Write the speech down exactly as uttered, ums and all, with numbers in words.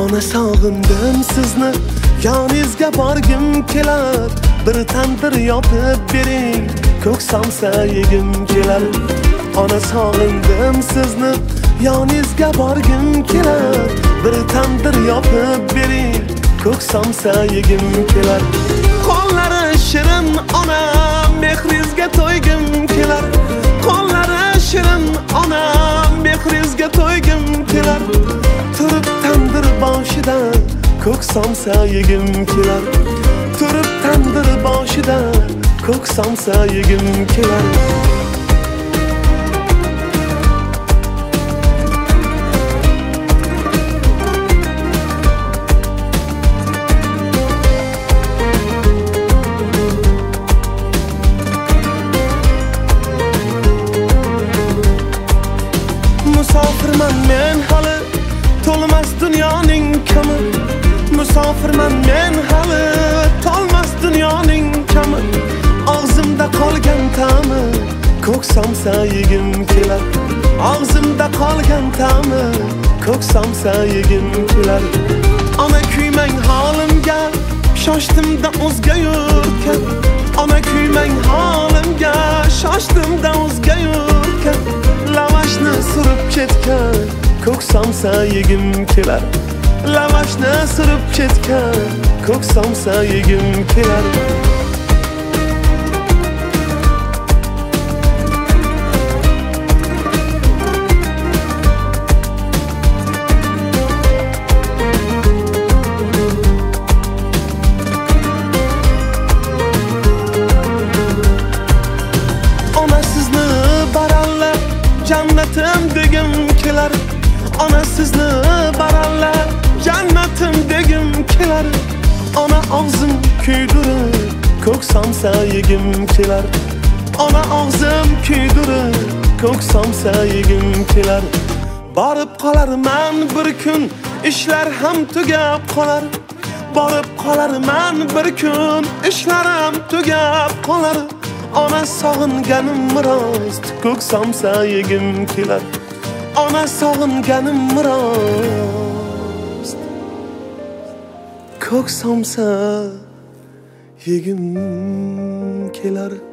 Ona sog'indim sizni, yoningizga borgim kelar. Bir tandir yopib bering, ko'ksamsa yegim kelar. Ona sog'indim sizni, yoningizga borgim kelar. Bir tandir yopib bering, ko'ksamsa yegim kelar. Qo'llari shirin ona, mehringizga to'ygim kelar. Qo'llari shirin ona, mehringizga to'ygim kelar. Turib tandir boshida ko'ksamsa yegim kelar. Turib tandir boshida ko'ksamsa yegim kelar. Musofirman men hali, to'lmas dunyoning kami. Musofirman men hali, to'lmas dunyoning kami. Og'zimda qolgan ta'mi, ko'ksamsa yegim kelar. Og'zimda qolgan ta'mi, ko'ksamsa yegim kelar. Ona kuymang holimga, shoshdimda o'zga yurtga. Ona kuymang holimga, shoshdimda o'zga yurtga. Lavashni surib ketgan, ko'ksamsa yegim kelar. Lavashni surib ketgan, ko'ksamsa yegim kelar. Ona sizni baralla jannatim degim kelar. Ona sizni baralla jannatim degim kelar. Ona og'zim kuydirib ko'ksamsa yegim kelar. Ona og'zim kuydirib ko'ksamsa yegim kelar. Borib qolarman bir kun, ishlar ham tugab qolar. Borib qolarman bir kun, ishlar ham tugab qolar. Ona sog'inganim rost, ko'ksamsa yegim kelar. Ona sog'inganim rost, ko'ksamsa yegim kelar.